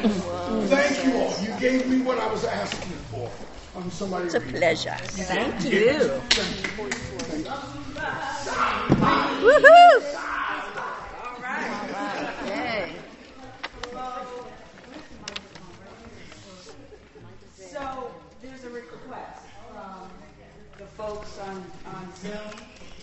Thank you all. You gave me what I was asking for. Somebody It's a pleasure. Thank you. Woohoo! Yay. So there's a request from the folks on Zoom.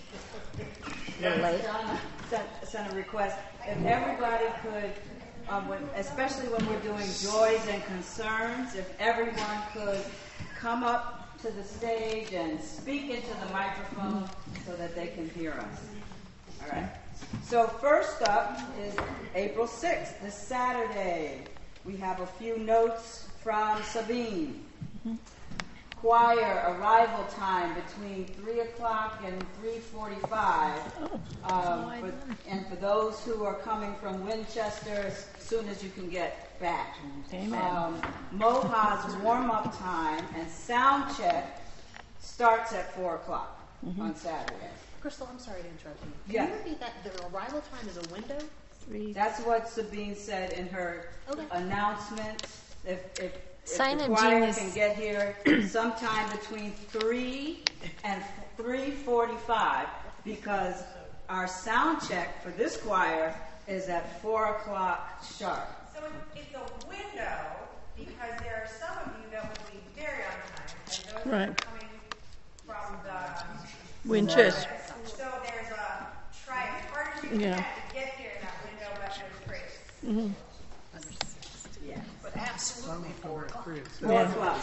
Donna sent a request. If everybody could, especially when we're doing joys and concerns, if everyone could come up to the stage and speak into the microphone so that they can hear us. All right. So first up is April 6th, this Saturday. We have a few notes from Sabine. Choir arrival time between 3 o'clock and 3:45. And for those who are coming from Winchester, as soon as you can get back. Amen. Moha's warm-up time and sound check starts at 4 o'clock on Saturday. Crystal, I'm sorry to interrupt you. Can Yes. you repeat that? The arrival time is a window? That's what Sabine said in her announcement. If the Sign-in choir genius. can get here sometime between 3 and 3:45, because our sound check for this choir is at 4 o'clock sharp. So it's a window because there are some of you that will be very on time, and those that are Right. coming from the Winchester. So there's a try as hard as you can Yeah. to get here in that window, but there's grace. Yeah. But absolutely 4 o'clock. 4 o'clock.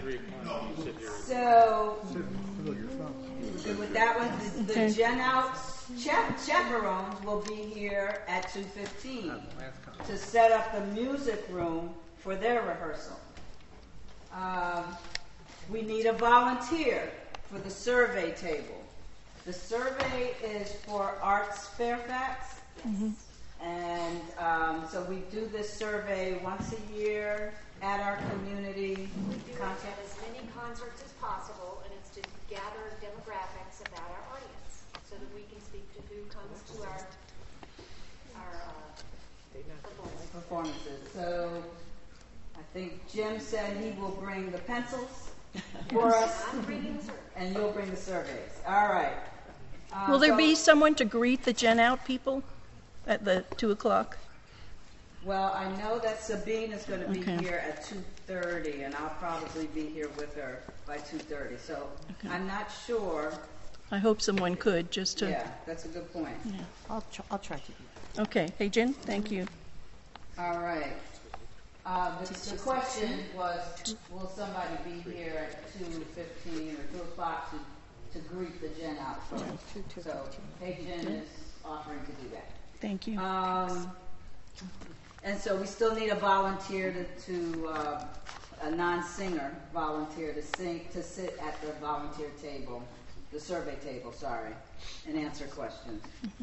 So, good with that one. The Gen Out chaperones will be here at 2:15 to set up the music room for their rehearsal. We need a volunteer for the survey table. The survey is for Arts Fairfax. And so we do this survey once a year at our community We do it concept. at as many concerts as possible, and it's to gather demographics about our audience, so that we can speak to who comes to our Performances. So I think Jim said he will bring the pencils for us, I'm bringing the survey. and you'll bring the surveys. All right. Will there So- be someone to greet the Gen Out people at the 2 o'clock? Well, I know that Sabine is going to be Okay. here at 2:30, and I'll probably be here with her by 2:30. So I'm not sure. I hope someone could, just to... Yeah, that's a good point. I'll try to do that. Okay. Hey, Jen, thank you. All right. The question was, will somebody be here at 2:15 or 2 o'clock to greet the Gen Out folks? So, hey, Jen is offering to do that. Thank you. And so we still need a volunteer a non-singer volunteer to sit at the volunteer table, the survey table, and answer questions.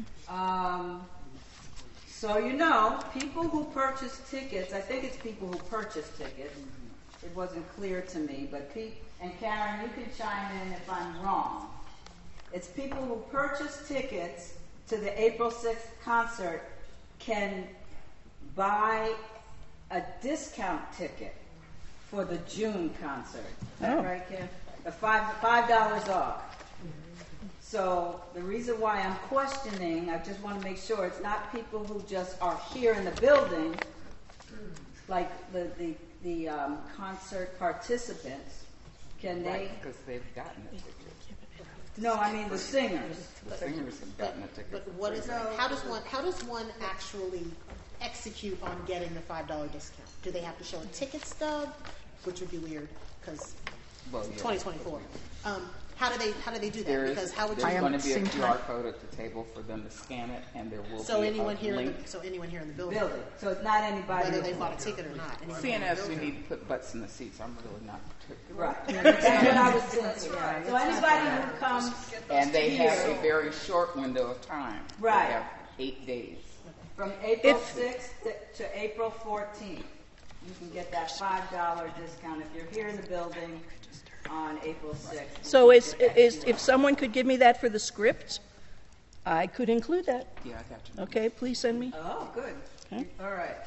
So people who purchase tickets, I think it's people who purchase tickets. It wasn't clear to me, but and Karen, you can chime in if I'm wrong. It's people who purchase tickets to the April 6th concert can buy a discount ticket for the June concert. Is that right, Kim? $5 off. So the reason why I'm questioning, I just want to make sure it's not people who just are here in the building, like the concert participants. Can they? Because they've gotten a ticket. No, I mean the singers. The singers have gotten a ticket. But what is how does one actually execute on getting the $5 discount? Do they have to show a ticket stub, which would be weird because 2024. How do they do that? Because how would you? There's going to be a QR code at the table for them to scan it, and there will be anyone a here link. anyone here in the building, So it's not anybody. whether they bought a ticket or not. Seeing as we need to put butts in the seats, I'm really not particular. Right. That's what I was thinking. So anybody who comes And they have here a very short window of time. Right. They have 8 days. from April 6th to April 14th, you can get that $5 discount if you're here in the building on April 6th. So if someone could give me that for the script, I could include that. Yeah, I got you. Okay, please send me. Oh, good. Okay. All right.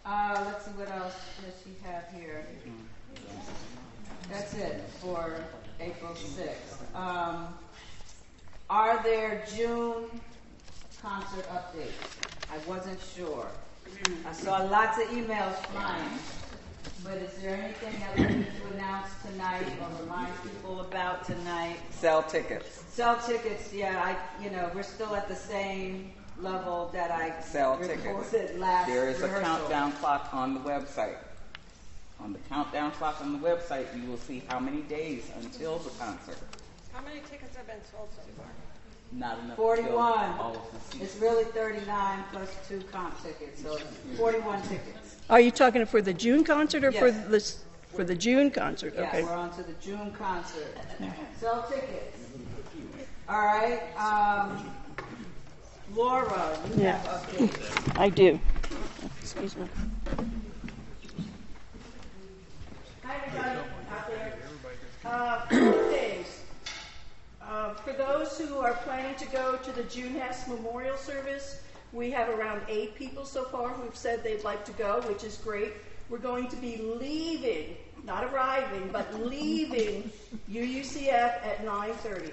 Let's see what else does she have here. That's it for April 6th. Are there June concert updates? I wasn't sure. I saw lots of emails flying, but is there anything that we need to announce tonight or remind people about tonight? Sell tickets. Sell tickets, yeah. We're still at the same level that I Sell reported tickets. last There is a rehearsal. countdown clock on the website. On the countdown clock on the website, you will see how many days until the concert. How many tickets have been sold so far? Not enough. 41. Until all of the It's seats. really 39 plus 2 comp tickets, so 41 tickets. Are you talking for the June concert or Yes. for the June concert? Yeah, Okay. we're on to the June concert. Sell tickets. All right. Laura, you Yeah. have updates. I do. Excuse me. Hi, everybody out there. Couple things. For those who are planning to go to the June Hess Memorial Service, we have around 8 people so far who've said they'd like to go, which is great. We're going to be leaving, not arriving, but leaving UUCF at 9:30.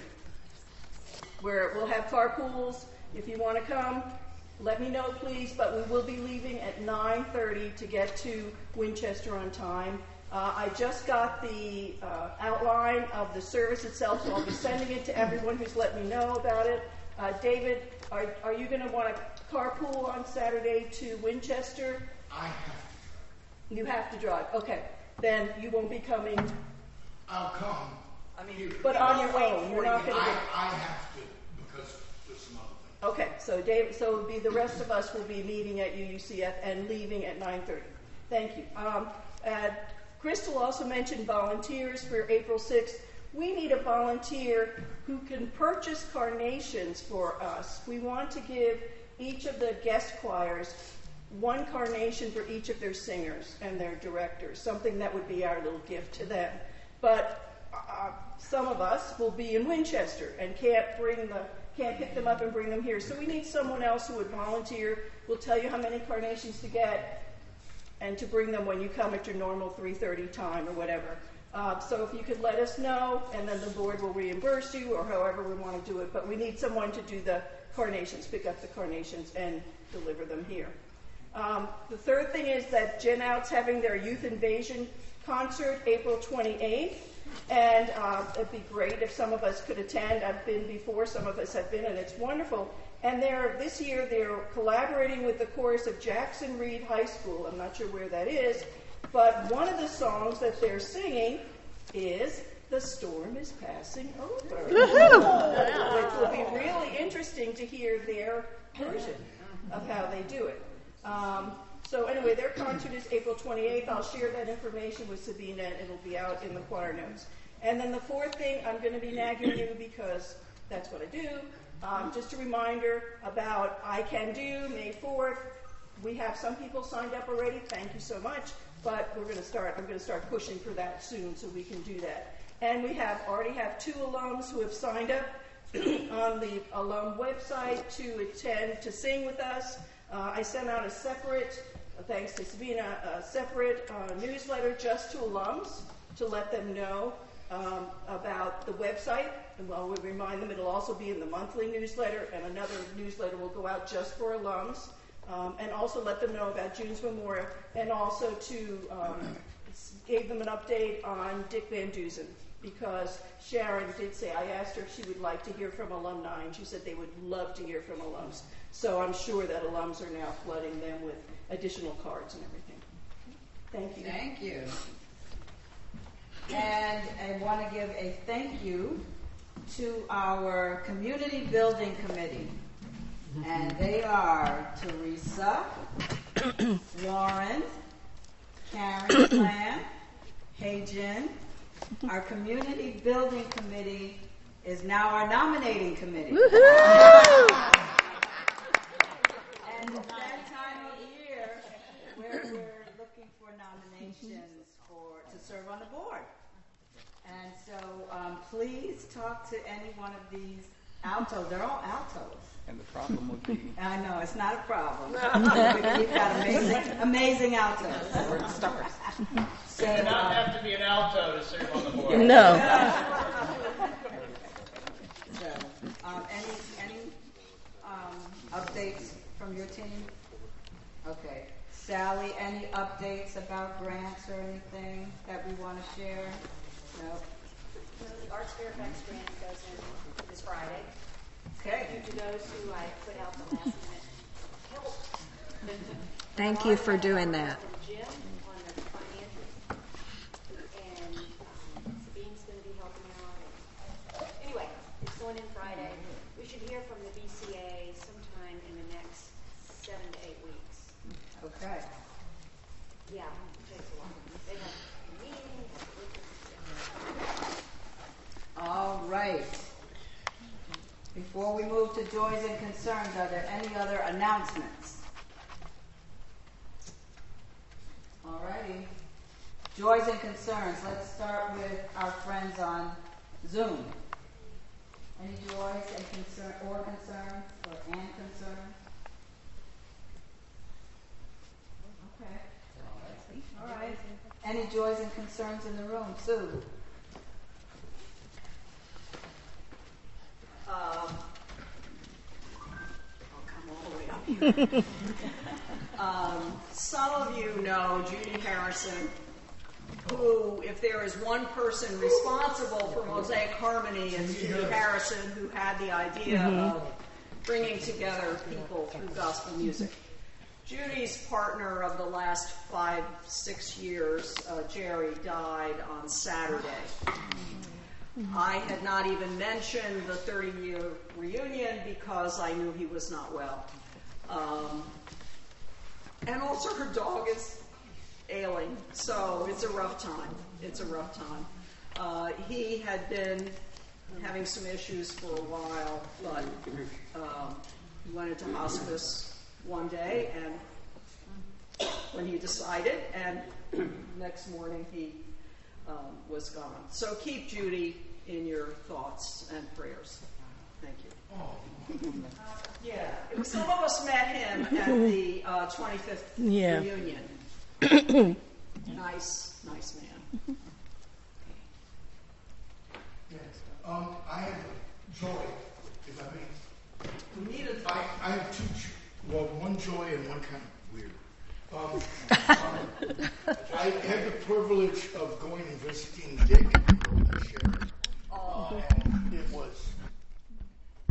Where we'll have carpools. If you want to come, let me know, please. But we will be leaving at 9:30 to get to Winchester on time. I just got the outline of the service itself, so I'll be sending it to everyone who's let me know about it. David, are you going to want to carpool on Saturday to Winchester? I have You have to drive. Okay. Then you won't be coming, I'll come. I mean, but on your own. You're not going to I have to because there's some other things. Okay, so David, so it'll be the rest of us will be meeting at UUCF and leaving at 9:30. Thank you. Crystal also mentioned volunteers for April 6th. We need a volunteer who can purchase carnations for us. We want to give each of the guest choirs one carnation for each of their singers and their directors, something that would be our little gift to them. But some of us will be in Winchester and can't pick them up and bring them here. So we need someone else who would volunteer. We'll tell you how many carnations to get and to bring them when you come at your normal 3:30 time or whatever. So if you could let us know, and then the board will reimburse you or however we want to do it. But we need someone to do the carnations, pick up the carnations and deliver them here. The third thing is that Gen Out's having their Youth Invasion concert April 28th. And it'd be great if some of us could attend. I've been before, some of us have been, and it's wonderful. And this year they're collaborating with the chorus of Jackson Reed High School. I'm not sure where that is, but one of the songs that they're singing is "The Storm is Passing Over," which will be really interesting to hear their version of how they do it. So anyway, their concert is April 28th. I'll share that information with Sabina, and it'll be out in the choir notes. And then the fourth thing, I'm going to be nagging you because that's what I do. Just a reminder about I Can Do, May 4th. We have some people signed up already. Thank you so much. But I'm going to start pushing for that soon so we can do that. And we already have 2 alums who have signed up on the alum website to sing with us. I sent out a separate, thanks to Sabina, a separate newsletter just to alums to let them know about the website. And we'll remind them it'll also be in the monthly newsletter, and another newsletter will go out just for alums. And also let them know about June's Memorial, and also to gave them an update on Dick Van Dusen, because Sharon did say, I asked her if she would like to hear from alumni, and she said they would love to hear from alums. So I'm sure that alums are now flooding them with additional cards and everything. Thank you. Thank you. And I want to give a thank you to our Community Building Committee. And they are Teresa, Warren, Karen Plan, Hey-Jin. Our Community Building Committee is now our nominating committee. And it's that time of year where we're looking for nominations to serve on the board. And so please talk to any one of these altos. They're all altos. And the problem would be I know, it's not a problem. We've got amazing altos. where it starts. So, You do not have to be an alto to serve on the board. No. So, any updates from your team? Okay. Sally, any updates about grants or anything that we want to share? No? The Arts Fairfax grant goes in this Friday. Okay. Due to those who I put out the last minute help. Thank you for doing that. From Jim on the finances, and Sabine's going to be helping out. Anyway, it's going in Friday. We should hear from the BCA sometime in the next 7 to 8 weeks. Okay. Yeah, it takes a while. They have meetings. All right. Before we move to joys and concerns, are there any other announcements? All righty. Joys and concerns. Let's start with our friends on Zoom. Any joys and concerns or concerns? Okay. All right. Any joys and concerns in the room? Sue? I'll come all the way up here. Some of you know Judy Harrison, who, if there is one person responsible for Mosaic Harmony, it's Judy Harrison, who had the idea of bringing together people through gospel music. Judy's partner of the last 5-6 years, Jerry, died on Saturday. I had not even mentioned the 30-year reunion because I knew he was not well. And also her dog is ailing, so it's a rough time. He had been having some issues for a while, but he went into hospice one day, and when he decided, and next morning he was gone. So keep Judy in your thoughts and prayers. Thank you. Yeah, some of us met him at the 25th reunion. Nice man. Yes. I have joy, if I may. We need I have two, one joy and one kind of weird. I had the privilege of going and visiting Dick this year.